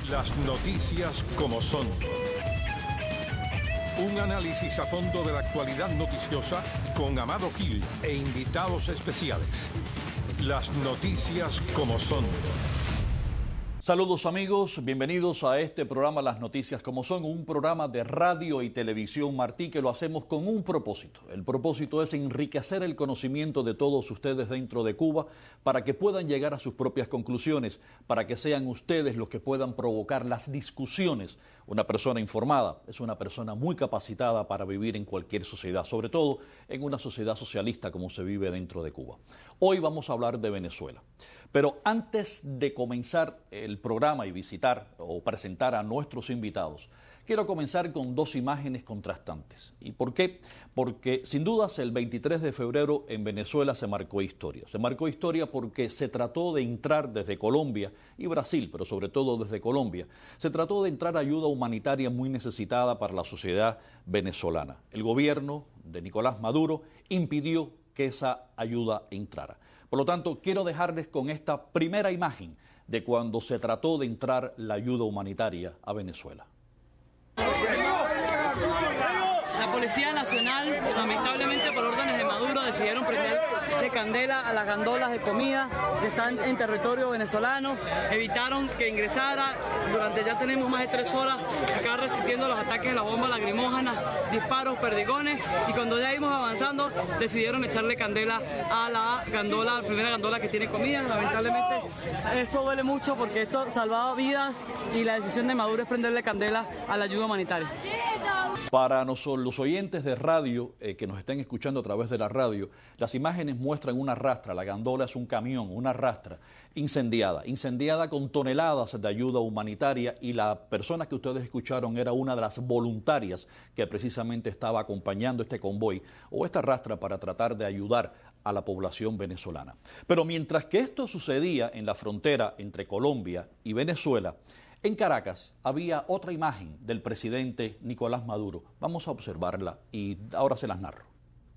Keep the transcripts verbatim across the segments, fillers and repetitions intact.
Las noticias como son. Un análisis a fondo de la actualidad noticiosa con Amado Gil e invitados especiales. Las noticias como son. Saludos amigos, bienvenidos a este programa Las Noticias como son, un programa de radio y televisión Martí que lo hacemos con un propósito. El propósito es enriquecer el conocimiento de todos ustedes dentro de Cuba para que puedan llegar a sus propias conclusiones, para que sean ustedes los que puedan provocar las discusiones. Una persona informada es una persona muy capacitada para vivir en cualquier sociedad, sobre todo en una sociedad socialista como se vive dentro de Cuba. Hoy vamos a hablar de Venezuela. Pero antes de comenzar el programa y visitar o presentar a nuestros invitados, quiero comenzar con dos imágenes contrastantes. ¿Y por qué? Porque sin dudas el veintitrés de febrero en Venezuela se marcó historia. Se marcó historia porque se trató de entrar desde Colombia y Brasil, pero sobre todo desde Colombia, se trató de entrar ayuda humanitaria muy necesitada para la sociedad venezolana. El gobierno de Nicolás Maduro impidió que esa ayuda entrara. Por lo tanto, quiero dejarles con esta primera imagen de cuando se trató de entrar la ayuda humanitaria a Venezuela. La Policía Nacional, lamentablemente por órdenes de Maduro, decidieron prender de candela a las gandolas de comida que están en territorio venezolano. Evitaron que ingresara. Durante ya tenemos más de tres horas acá resistiendo los ataques de la bomba lacrimógena, disparos, perdigones, y cuando ya íbamos avanzando decidieron echarle candela a la gandola, la primera gandola que tiene comida. Lamentablemente esto duele mucho porque esto salvaba vidas y la decisión de Maduro es prenderle candela a la ayuda humanitaria. Para nosotros, los oyentes de radio eh, que nos estén escuchando a través de la radio, las imágenes muestran una rastra, la gandola es un camión, una rastra incendiada, incendiada con toneladas de ayuda humanitaria, y la persona que ustedes escucharon era una de las voluntarias que precisamente estaba acompañando este convoy o esta rastra para tratar de ayudar a la población venezolana. Pero mientras que esto sucedía en la frontera entre Colombia y Venezuela, en Caracas había otra imagen del presidente Nicolás Maduro. Vamos a observarla y ahora se las narro.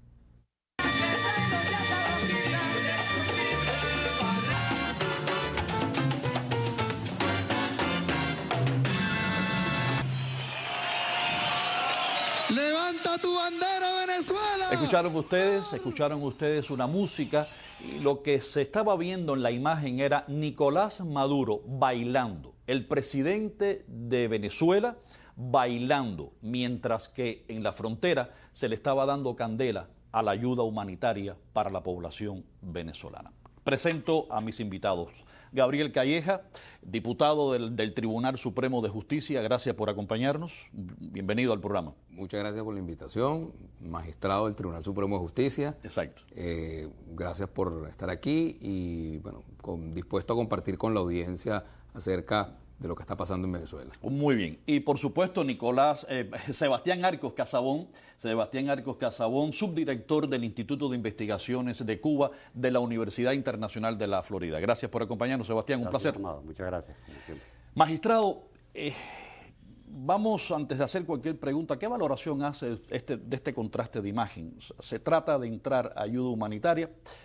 ¡Levanta tu bandera, Venezuela! Escucharon ustedes, escucharon ustedes una música, y lo que se estaba viendo en la imagen era Nicolás Maduro bailando, el presidente de Venezuela bailando, mientras que en la frontera se le estaba dando candela a la ayuda humanitaria para la población venezolana. Presento a mis invitados. Gabriel Calleja, diputado del, del Tribunal Supremo de Justicia, gracias por acompañarnos. Bienvenido al programa. Muchas gracias por la invitación, magistrado del Tribunal Supremo de Justicia. Exacto. Eh, gracias por estar aquí y bueno, con, dispuesto a compartir con la audiencia acerca de lo que está pasando en Venezuela. Muy bien. Y por supuesto, Nicolás, eh, Sebastián Arcos Casabón, Sebastián Arcos Casabón, subdirector del Instituto de Investigaciones de Cuba de la Universidad Internacional de la Florida. Gracias por acompañarnos, Sebastián, un gracias, placer. Amado. Muchas gracias. Magistrado, eh, vamos, antes de hacer cualquier pregunta, ¿qué valoración hace este, de este contraste de imagen? Se trata de entrar ayuda humanitaria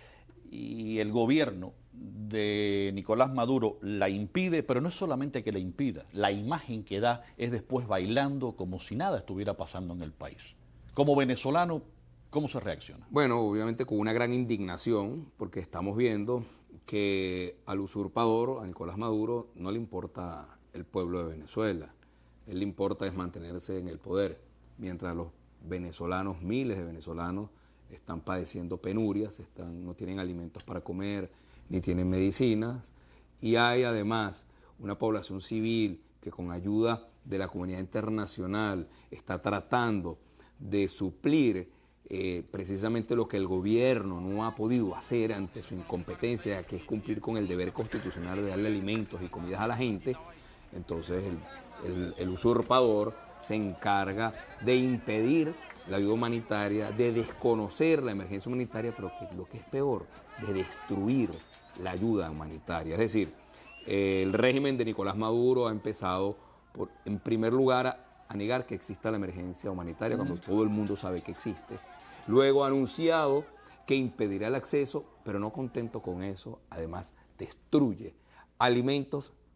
y el gobierno de Nicolás Maduro la impide, pero no es solamente que la impida, la imagen que da es después bailando como si nada estuviera pasando en el país. Como venezolano, ¿cómo se reacciona? Bueno, obviamente con una gran indignación, porque estamos viendo que al usurpador, a Nicolás Maduro, no le importa el pueblo de Venezuela, él le importa es mantenerse en el poder, mientras los venezolanos, miles de venezolanos, están padeciendo penurias, están, no tienen alimentos para comer, ni tienen medicinas, y hay además una población civil que con ayuda de la comunidad internacional está tratando de suplir eh, precisamente lo que el gobierno no ha podido hacer ante su incompetencia, que es cumplir con el deber constitucional de darle alimentos y comidas a la gente. Entonces el, el, el usurpador se encarga de impedir la ayuda humanitaria, de desconocer la emergencia humanitaria, pero que, lo que es peor, de destruir la ayuda humanitaria. Es decir, eh, el régimen de Nicolás Maduro ha empezado, por, en primer lugar, a, a negar que exista la emergencia humanitaria, cuando todo el mundo sabe que existe. Luego ha anunciado que impedirá el acceso, pero no contento con eso, además destruye alimentos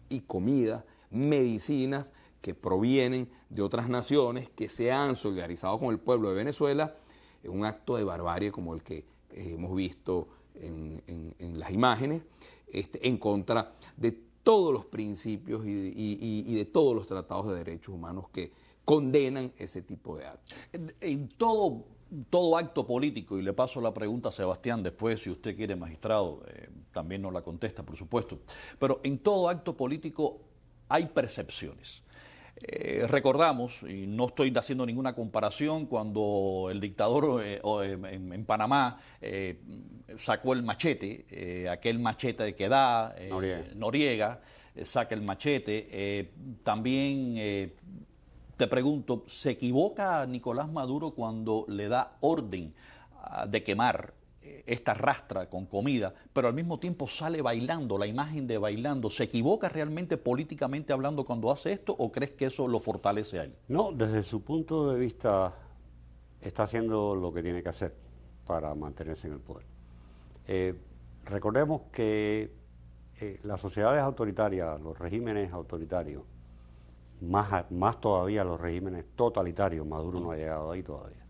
y comida, medicinas que provienen de otras naciones que se han solidarizado con el pueblo de Venezuela en un acto de barbarie como el que eh, hemos visto en, en, en las imágenes, este, en contra de todos los principios y, y, y de todos los tratados de derechos humanos que condenan ese tipo de actos. En, en todo, todo acto político, y le paso la pregunta a Sebastián después, si usted quiere, magistrado, eh, también nos la contesta, por supuesto, pero en todo acto político hay percepciones. Eh, recordamos, y no estoy haciendo ninguna comparación, cuando el dictador eh, en, en Panamá eh, sacó el machete, eh, aquel machete que da eh, Noriega, Noriega eh, saca el machete. Eh, también eh, te pregunto, ¿se equivoca Nicolás Maduro cuando le da orden uh, de quemar esta rastra con comida, pero al mismo tiempo sale bailando, la imagen de bailando? ¿Se equivoca realmente políticamente hablando cuando hace esto o crees que eso lo fortalece a él? No, desde su punto de vista está haciendo lo que tiene que hacer para mantenerse en el poder. Eh, recordemos que eh, las sociedades autoritarias, los regímenes autoritarios, más, más todavía los regímenes totalitarios, Maduro no ha llegado ahí todavía,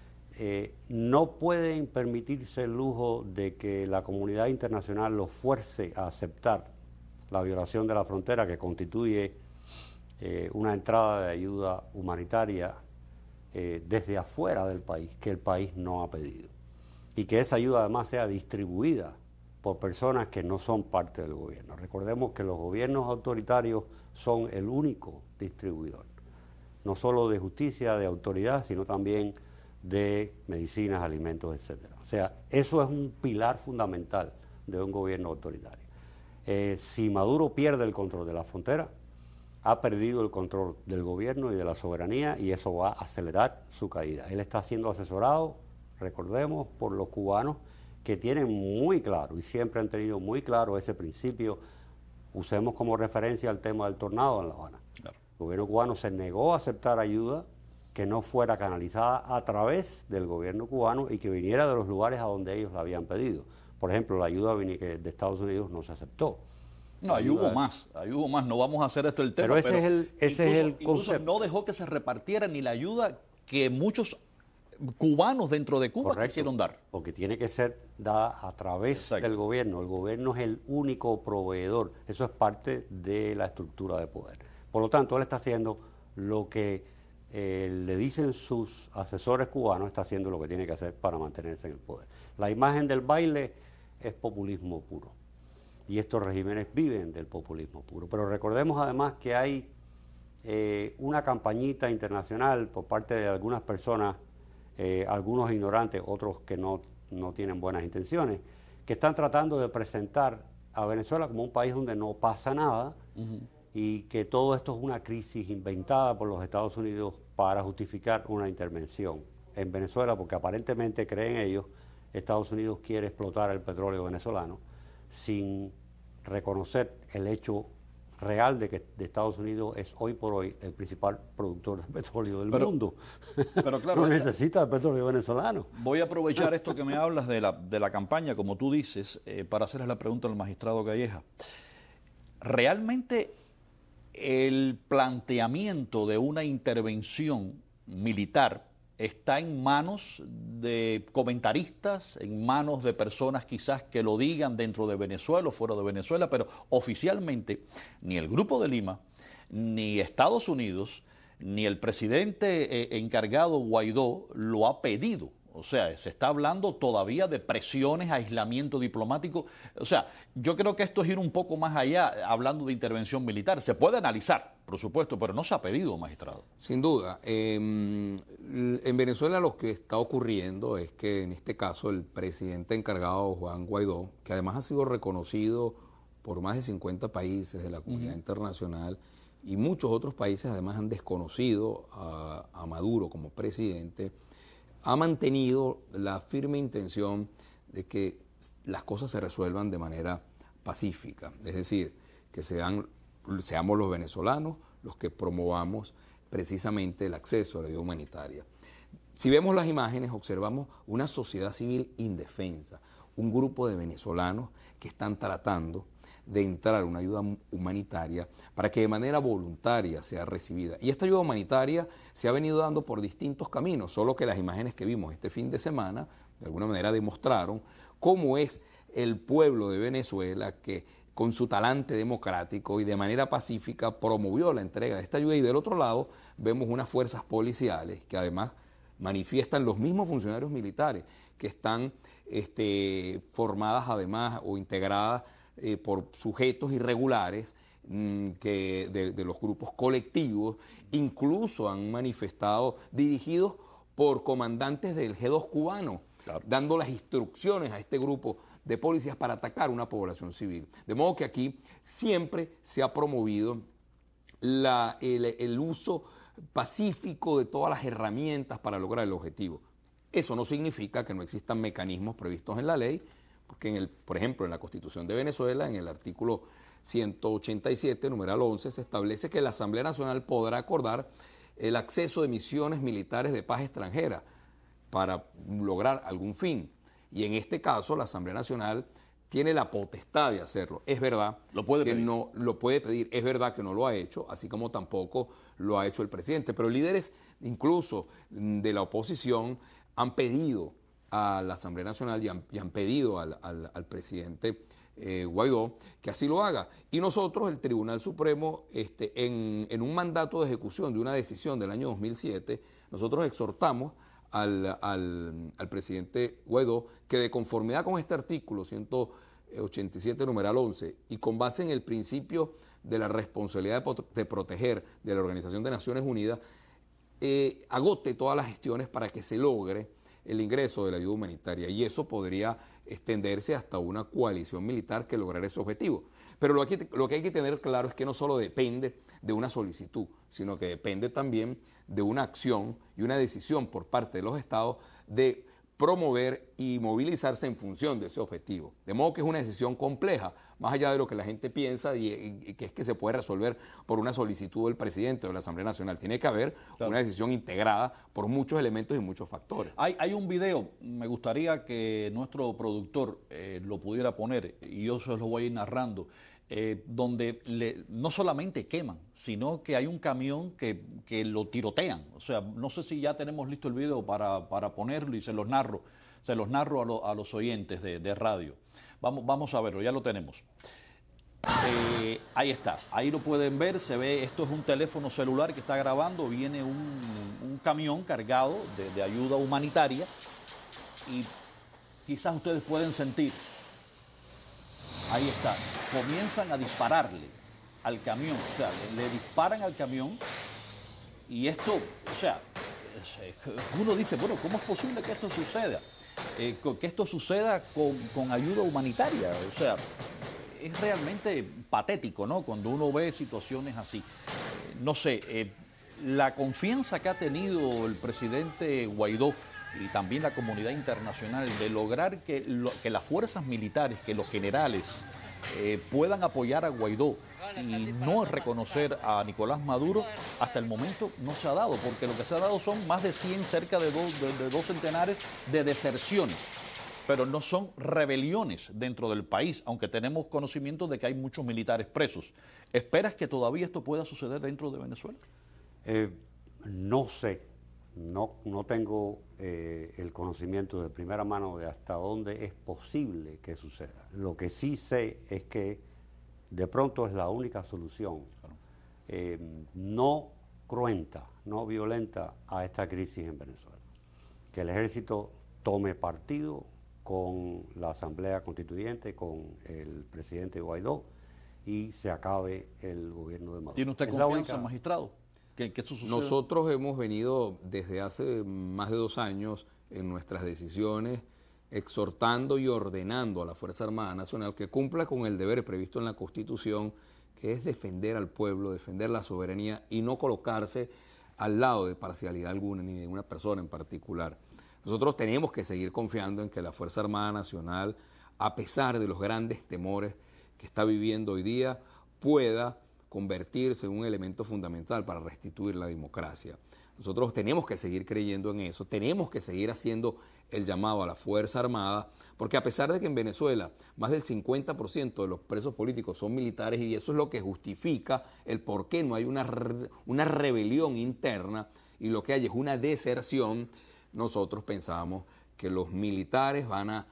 Eh, no pueden permitirse el lujo de que la comunidad internacional los fuerce a aceptar la violación de la frontera que constituye eh, una entrada de ayuda humanitaria eh, desde afuera del país, que el país no ha pedido. Y que esa ayuda además sea distribuida por personas que no son parte del gobierno. Recordemos que los gobiernos autoritarios son el único distribuidor, no solo de justicia, de autoridad, sino también de medicinas, alimentos, etcétera. O sea, eso es un pilar fundamental de un gobierno autoritario. Eh, si Maduro pierde el control de la frontera, ha perdido el control del gobierno y de la soberanía, y eso va a acelerar su caída. Él está siendo asesorado, recordemos, por los cubanos, que tienen muy claro y siempre han tenido muy claro ese principio. Usemos como referencia el tema del tornado en La Habana. Claro. El gobierno cubano se negó a aceptar ayuda que no fuera canalizada a través del gobierno cubano y que viniera de los lugares a donde ellos la habían pedido. Por ejemplo, la ayuda de Estados Unidos no se aceptó. No, ahí hubo más, ahí hubo más, no vamos a hacer esto el tema. Pero ese pero es el, ese incluso, es el incluso concepto. No dejó que se repartiera ni la ayuda que muchos cubanos dentro de Cuba Correcto, quisieron dar. Porque tiene que ser dada a través Exacto. del gobierno. El gobierno es el único proveedor. Eso es parte de la estructura de poder. Por lo tanto, él está haciendo lo que eh, le dicen sus asesores cubanos, está haciendo lo que tiene que hacer para mantenerse en el poder. La imagen del baile es populismo puro. Y estos regímenes viven del populismo puro. Pero recordemos además que hay eh, una campañita internacional por parte de algunas personas, eh, algunos ignorantes, otros que no, no tienen buenas intenciones, que están tratando de presentar a Venezuela como un país donde no pasa nada, uh-huh. y que todo esto es una crisis inventada por los Estados Unidos para justificar una intervención en Venezuela, porque aparentemente creen ellos, Estados Unidos quiere explotar el petróleo venezolano sin reconocer el hecho real de que de Estados Unidos es hoy por hoy el principal productor de petróleo del pero, mundo. Pero claro, no necesita el petróleo venezolano. Voy a aprovechar esto que me hablas de la, de la campaña, como tú dices, eh, para hacerles la pregunta al magistrado Calleja. ¿Realmente el planteamiento de una intervención militar está en manos de comentaristas, en manos de personas quizás que lo digan dentro de Venezuela o fuera de Venezuela, pero oficialmente ni el Grupo de Lima, ni Estados Unidos, ni el presidente eh, encargado Guaidó lo ha pedido? O sea, se está hablando todavía de presiones, aislamiento diplomático. O sea, yo creo que esto es ir un poco más allá, hablando de intervención militar. Se puede analizar, por supuesto, pero no se ha pedido, magistrado. Sin duda. Eh, en Venezuela lo que está ocurriendo es que en este caso el presidente encargado, Juan Guaidó, que además ha sido reconocido por más de cincuenta países de la comunidad uh-huh. internacional, y muchos otros países además han desconocido a, a Maduro como presidente, ha mantenido la firme intención de que las cosas se resuelvan de manera pacífica, es decir, que sean, seamos los venezolanos los que promovamos precisamente el acceso a la ayuda humanitaria. Si vemos las imágenes, observamos una sociedad civil indefensa, un grupo de venezolanos que están tratando de entrar una ayuda humanitaria para que de manera voluntaria sea recibida. Y esta ayuda humanitaria se ha venido dando por distintos caminos, solo que las imágenes que vimos este fin de semana de alguna manera demostraron cómo es el pueblo de Venezuela que con su talante democrático y de manera pacífica promovió la entrega de esta ayuda, y del otro lado vemos unas fuerzas policiales que además manifiestan los mismos funcionarios militares que están este, formadas además o integradas eh, por sujetos irregulares mmm, que de, de los grupos colectivos, incluso han manifestado dirigidos por comandantes del G dos cubano, claro, dando las instrucciones a este grupo de policías para atacar una población civil. De modo que aquí siempre se ha promovido la, el, el uso pacífico de todas las herramientas para lograr el objetivo. Eso no significa que no existan mecanismos previstos en la ley, porque en el, por ejemplo, en la Constitución de Venezuela, en el artículo ciento ochenta y siete, numeral once, se establece que la Asamblea Nacional podrá acordar el acceso de misiones militares de paz extranjera para lograr algún fin. Y en este caso, la Asamblea Nacional tiene la potestad de hacerlo. Es verdad lo puede que pedir. no lo puede pedir, es verdad que no lo ha hecho, así como tampoco lo ha hecho el presidente. Pero líderes incluso de la oposición han pedido a la Asamblea Nacional y han, y han pedido al, al, al presidente eh, Guaidó que así lo haga. Y nosotros, el Tribunal Supremo, este, en, en un mandato de ejecución de una decisión del año dos mil siete, nosotros exhortamos Al, al, al presidente Guaidó que de conformidad con este artículo ciento ochenta y siete, numeral once, y con base en el principio de la responsabilidad de, de proteger de la Organización de Naciones Unidas, eh, agote todas las gestiones para que se logre el ingreso de la ayuda humanitaria, y eso podría extenderse hasta una coalición militar que lograra ese objetivo. Pero lo que, lo que hay que tener claro es que no solo depende de una solicitud, sino que depende también de una acción y una decisión por parte de los estados de promover y movilizarse en función de ese objetivo. De modo que es una decisión compleja, más allá de lo que la gente piensa y, y, y que es que se puede resolver por una solicitud del presidente o de la Asamblea Nacional. Tiene que haber claro. una decisión integrada por muchos elementos y muchos factores. Hay, hay un video, me gustaría que nuestro productor eh, lo pudiera poner, y yo se lo voy a ir narrando, Eh, donde le, no solamente queman, sino que hay un camión que, que lo tirotean. O sea, no sé si ya tenemos listo el video para, para ponerlo y se los narro, se los narro a, lo, a los oyentes de, de radio. Vamos, vamos a verlo, ya lo tenemos. Eh, ahí está, ahí lo pueden ver, se ve, esto es un teléfono celular que está grabando, viene un, un camión cargado de, de ayuda humanitaria y quizás ustedes pueden sentir. Ahí está, comienzan a dispararle al camión, o sea, le, le disparan al camión y esto, o sea, uno dice, bueno, ¿cómo es posible que esto suceda? Eh, que esto suceda con, con ayuda humanitaria, o sea, es realmente patético, ¿no? Cuando uno ve situaciones así. Eh, no sé, eh, la confianza que ha tenido el presidente Guaidó y también la comunidad internacional de lograr que, lo, que las fuerzas militares, que los generales eh, puedan apoyar a Guaidó y no reconocer a Nicolás Maduro, hasta el momento no se ha dado, porque lo que se ha dado son más de cien, cerca de dos, de, de dos centenares de deserciones, pero no son rebeliones dentro del país, aunque tenemos conocimiento de que hay muchos militares presos. ¿Esperas que todavía esto pueda suceder dentro de Venezuela? Eh, no sé. No, no tengo eh, el conocimiento de primera mano de hasta dónde es posible que suceda. Lo que sí sé es que de pronto es la única solución eh, no cruenta, no violenta a esta crisis en Venezuela. Que el ejército tome partido con la Asamblea Constituyente, con el presidente Guaidó y se acabe el gobierno de Maduro. ¿Tiene usted confianza, magistrado? Que, que eso suceda. Nosotros hemos venido desde hace más de dos años en nuestras decisiones exhortando y ordenando a la Fuerza Armada Nacional que cumpla con el deber previsto en la Constitución, que es defender al pueblo, defender la soberanía y no colocarse al lado de parcialidad alguna ni de una persona en particular. Nosotros tenemos que seguir confiando en que la Fuerza Armada Nacional, a pesar de los grandes temores que está viviendo hoy día, pueda convertirse en un elemento fundamental para restituir la democracia. Nosotros tenemos que seguir creyendo en eso, tenemos que seguir haciendo el llamado a la Fuerza Armada, porque a pesar de que en Venezuela más del cincuenta por ciento de los presos políticos son militares, y eso es lo que justifica el por qué no hay una, una rebelión interna y lo que hay es una deserción, nosotros pensamos que los militares van a,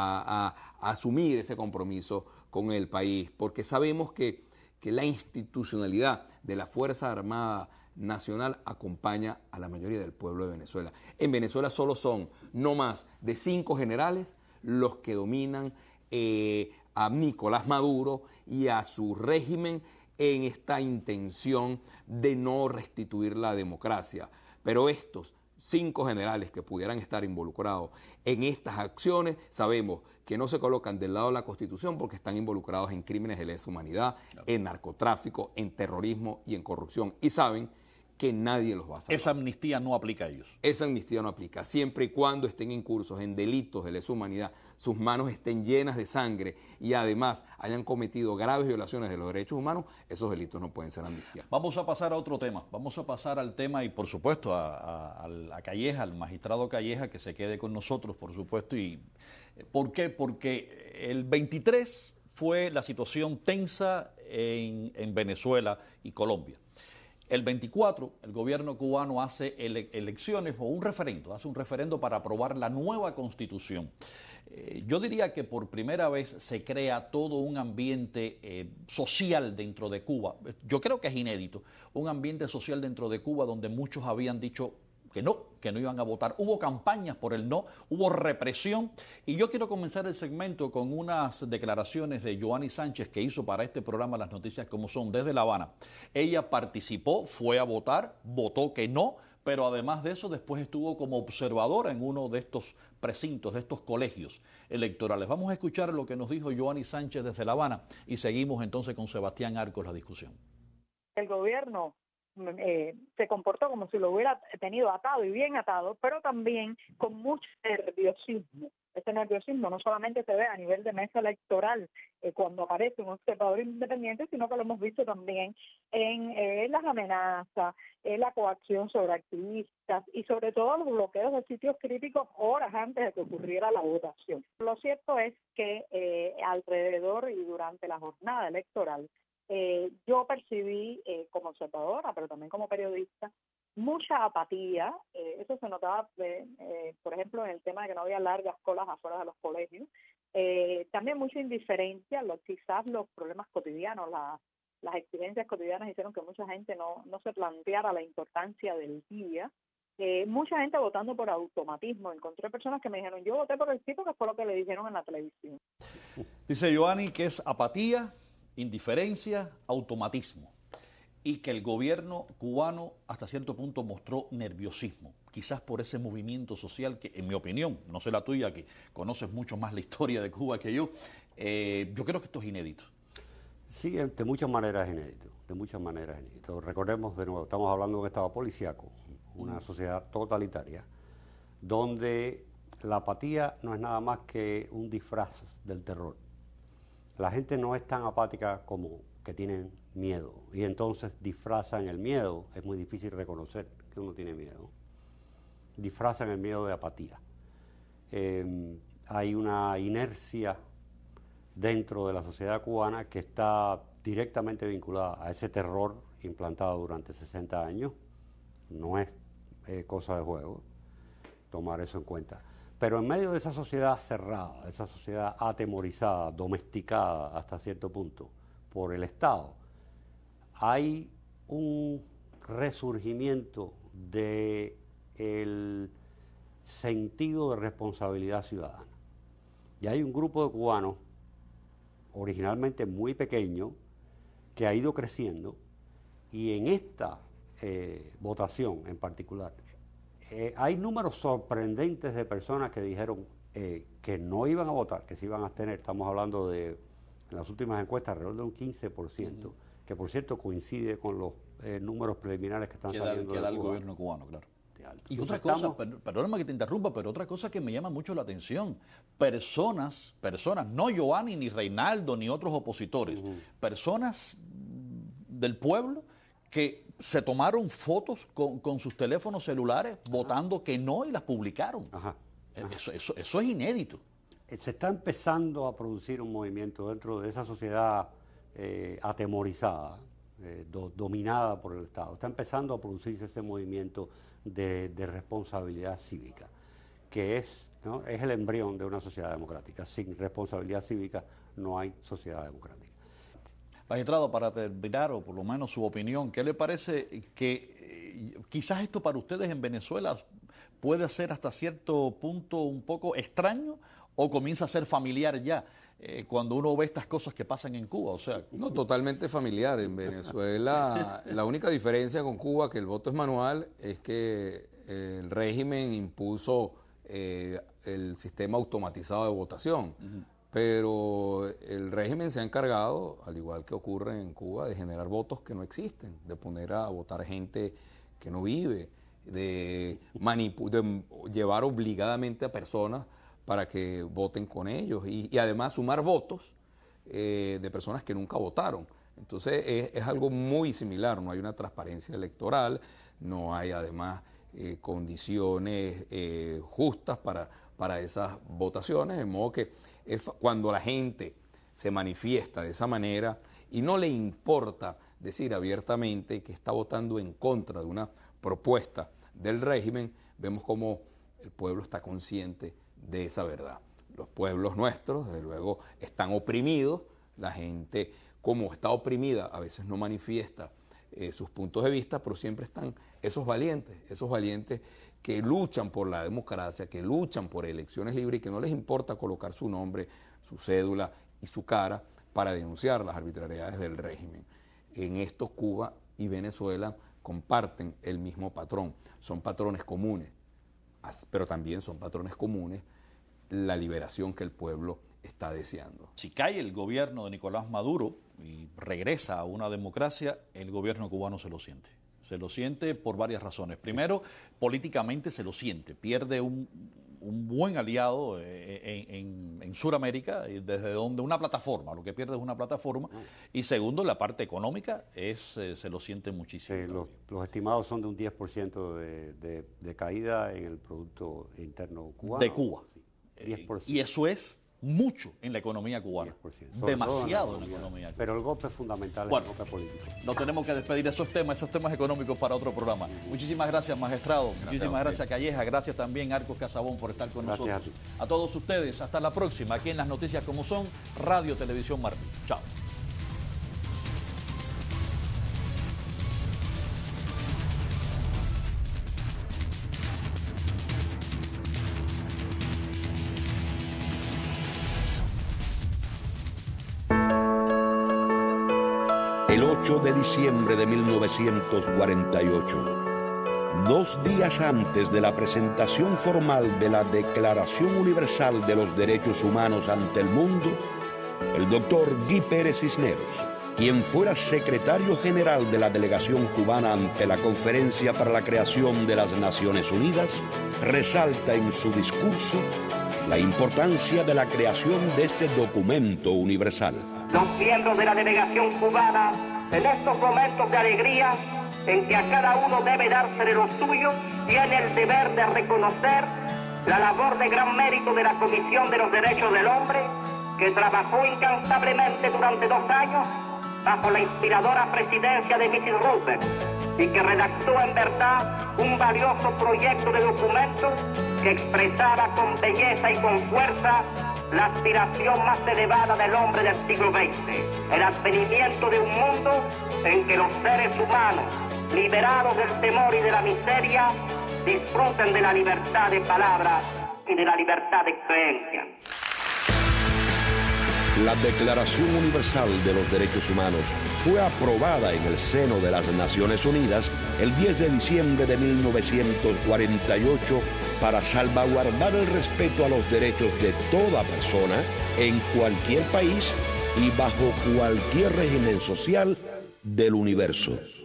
a, a asumir ese compromiso con el país, porque sabemos que, que la institucionalidad de la Fuerza Armada Nacional acompaña a la mayoría del pueblo de Venezuela. En Venezuela solo son no más de cinco generales los que dominan eh, a Nicolás Maduro y a su régimen en esta intención de no restituir la democracia. Pero estos cinco generales que pudieran estar involucrados en estas acciones, sabemos que no se colocan del lado de la Constitución porque están involucrados en crímenes de lesa humanidad, claro, en narcotráfico, en terrorismo y en corrupción. Y saben que nadie los va a salvar. Esa amnistía no aplica a ellos. Esa amnistía no aplica. Siempre y cuando estén incursos en delitos de lesa humanidad, sus manos estén llenas de sangre y además hayan cometido graves violaciones de los derechos humanos, esos delitos no pueden ser amnistiados. Vamos a pasar a otro tema. Vamos a pasar al tema y por supuesto a, a, a Calleja, al magistrado Calleja, que se quede con nosotros, por supuesto. Y ¿por qué? Porque el veintitrés fue la situación tensa en, en Venezuela y Colombia. El veinticuatro, el gobierno cubano hace ele elecciones o un referendo, hace un referendo para aprobar la nueva constitución. Eh, yo diría que por primera vez se crea todo un ambiente eh, social dentro de Cuba. Yo creo que es inédito, un ambiente social dentro de Cuba donde muchos habían dicho que no, que no iban a votar. Hubo campañas por el no, hubo represión, y yo quiero comenzar el segmento con unas declaraciones de Yoani Sánchez que hizo para este programa Las Noticias Como Son desde La Habana. Ella participó, fue a votar, votó que no, pero además de eso después estuvo como observadora en uno de estos precintos, de estos colegios electorales. Vamos a escuchar lo que nos dijo Yoani Sánchez desde La Habana y seguimos entonces con Sebastián Arcos la discusión. El gobierno Eh, se comportó como si lo hubiera tenido atado y bien atado, pero también con mucho nerviosismo. Este nerviosismo no solamente se ve a nivel de mesa electoral eh, cuando aparece un observador independiente, sino que lo hemos visto también en eh, las amenazas, en la coacción sobre activistas y sobre todo los bloqueos de sitios críticos horas antes de que ocurriera la votación. Lo cierto es que eh, alrededor y durante la jornada electoral Eh, yo percibí eh, como observadora, pero también como periodista, mucha apatía. Eh, eso se notaba, eh, eh, por ejemplo, en el tema de que no había largas colas afuera de los colegios. Eh, también mucha indiferencia, lo, quizás los problemas cotidianos, la, las exigencias cotidianas hicieron que mucha gente no, no se planteara la importancia del día. Eh, mucha gente votando por automatismo. Encontré personas que me dijeron, yo voté por el tipo, que fue lo que le dijeron en la televisión. Dice Yoani que es apatía, indiferencia, automatismo, y que el gobierno cubano hasta cierto punto mostró nerviosismo, quizás por ese movimiento social que, en mi opinión, no sé la tuya, que conoces mucho más la historia de Cuba que yo, eh, yo creo que esto es inédito. Sí, de muchas maneras es inédito, de muchas maneras es inédito. Recordemos de nuevo, estamos hablando de un estado policíaco, una sociedad totalitaria, donde la apatía no es nada más que un disfraz del terror. La gente no es tan apática como que tienen miedo y entonces disfrazan el miedo. Es muy difícil reconocer que uno tiene miedo. Disfrazan el miedo de apatía. Eh, hay una inercia dentro de la sociedad cubana que está directamente vinculada a ese terror implantado durante sesenta años. No es eh, cosa de juego tomar eso en cuenta. Pero en medio de esa sociedad cerrada, esa sociedad atemorizada, domesticada hasta cierto punto por el Estado, hay un resurgimiento del sentido de responsabilidad ciudadana. Y hay un grupo de cubanos, originalmente muy pequeño, que ha ido creciendo, y en esta eh, votación en particular, Eh, hay números sorprendentes de personas que dijeron eh, que no iban a votar, que se iban a abstener. Estamos hablando de, en las últimas encuestas, alrededor de un quince por ciento, uh-huh. que por cierto coincide con los eh, números preliminares que están que saliendo da, que da de el Cuba. gobierno cubano, claro. Y Entonces otra estamos... cosa, per, perdóname que te interrumpa, pero otra cosa que me llama mucho la atención, personas, personas, no Yoani, ni Reinaldo, ni otros opositores, uh-huh. personas del pueblo que se tomaron fotos con, con sus teléfonos celulares votando que no y las publicaron. Ajá, ajá. Eso, eso, eso es inédito. Se está empezando a producir un movimiento dentro de esa sociedad eh, atemorizada, eh, do, dominada por el Estado. Está empezando a producirse ese movimiento de, de responsabilidad cívica, que es, ¿no? es el embrión de una sociedad democrática. Sin responsabilidad cívica no hay sociedad democrática. Magistrado, para terminar, o por lo menos su opinión, ¿qué le parece que eh, quizás esto para ustedes en Venezuela puede ser hasta cierto punto un poco extraño o comienza a ser familiar ya eh, cuando uno ve estas cosas que pasan en Cuba? O sea, no, totalmente familiar. En Venezuela la única diferencia con Cuba, que el voto es manual, es que el régimen impuso eh, el sistema automatizado de votación. Uh-huh. Pero el régimen se ha encargado, al igual que ocurre en Cuba, de generar votos que no existen, de poner a votar gente que no vive, de, manipu- de llevar obligadamente a personas para que voten con ellos y, y además sumar votos eh, de personas que nunca votaron. Entonces es, es algo muy similar, no hay una transparencia electoral, no hay además eh, condiciones eh, justas para, para esas votaciones, de modo que es cuando la gente se manifiesta de esa manera y no le importa decir abiertamente que está votando en contra de una propuesta del régimen, vemos como el pueblo está consciente de esa verdad. Los pueblos nuestros, desde luego, están oprimidos, la gente como está oprimida a veces no manifiesta eh, sus puntos de vista, pero siempre están esos valientes, esos valientes que luchan por la democracia, que luchan por elecciones libres y que no les importa colocar su nombre, su cédula y su cara para denunciar las arbitrariedades del régimen. En esto Cuba y Venezuela comparten el mismo patrón, son patrones comunes, pero también son patrones comunes la liberación que el pueblo está deseando. Si cae el gobierno de Nicolás Maduro y regresa a una democracia, el gobierno cubano se lo siente. Se lo siente por varias razones. Primero, políticamente se lo siente. Pierde un, un buen aliado en, en, en Sudamérica, desde donde una plataforma, lo que pierde es una plataforma. Y segundo, la parte económica es, eh, se lo siente muchísimo. Sí, los, los estimados son de un diez por ciento de, de, de caída en el Producto Interno cubano. De Cuba. Sí, diez por ciento. Y eso es mucho en la economía cubana, demasiado en la economía cubana. Pero el golpe es fundamental, bueno, el golpe político. Nos tenemos que despedir de esos temas, esos temas económicos para otro programa. Muchísimas gracias, magistrado. Gracias, Muchísimas gracias, Calleja. Gracias también, Arcos Casabón, por estar con gracias nosotros. A, a todos ustedes, hasta la próxima, aquí en Las Noticias Como Son, Radio Televisión Martín. Chao. El ocho de diciembre de mil novecientos cuarenta y ocho, dos días antes de la presentación formal de la Declaración Universal de los Derechos Humanos ante el mundo, el doctor Guy Pérez Cisneros, quien fuera secretario general de la delegación cubana ante la Conferencia para la Creación de las Naciones Unidas, resalta en su discurso la importancia de la creación de este documento universal. Los miembros de la delegación cubana, en estos momentos de alegría, en que a cada uno debe dársele lo suyo, tiene el deber de reconocer la labor de gran mérito de la Comisión de los Derechos del Hombre, que trabajó incansablemente durante dos años bajo la inspiradora presidencia de missus Roosevelt y que redactó en verdad un valioso proyecto de documento que expresara con belleza y con fuerza la aspiración más elevada del hombre del siglo veinte, el advenimiento de un mundo en que los seres humanos, liberados del temor y de la miseria, disfruten de la libertad de palabra y de la libertad de creencia. La Declaración Universal de los Derechos Humanos fue aprobada en el seno de las Naciones Unidas el diez de diciembre de mil novecientos cuarenta y ocho para salvaguardar el respeto a los derechos de toda persona en cualquier país y bajo cualquier régimen social del universo.